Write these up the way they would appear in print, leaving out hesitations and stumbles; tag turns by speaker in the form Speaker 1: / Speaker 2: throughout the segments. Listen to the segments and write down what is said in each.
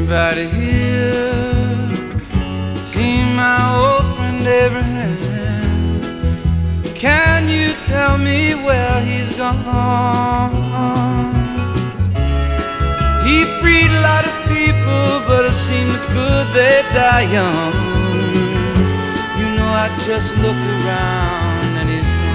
Speaker 1: Anybody here seen my old friend Abraham? Can you tell me where he's gone? He freed a lot of people, but it seemed good they die young. You know, I just looked around and he's gone.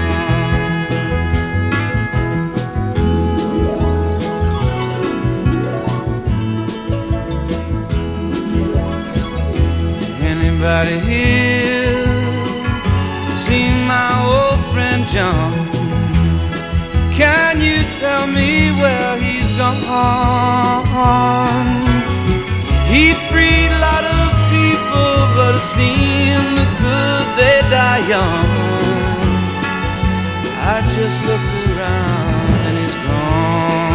Speaker 1: Anybody here seen my old friend John? Can you tell me where he's gone? He freed a lot of people, but it seemed good they die young. I just looked around and he's gone.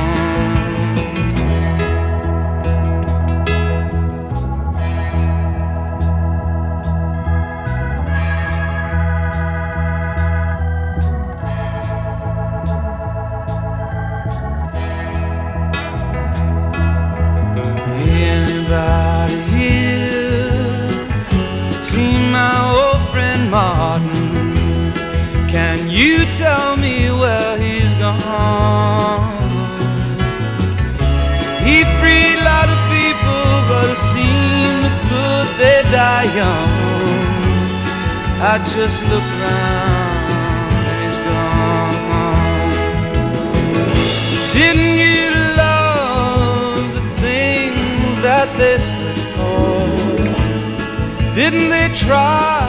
Speaker 1: Anybody here seen my old friend Martin? Can you tell me where he's gone? He freed a lot of people, but it seemed good they die young. I just looked around and he's gone. Didn't you that they stood for? Didn't they try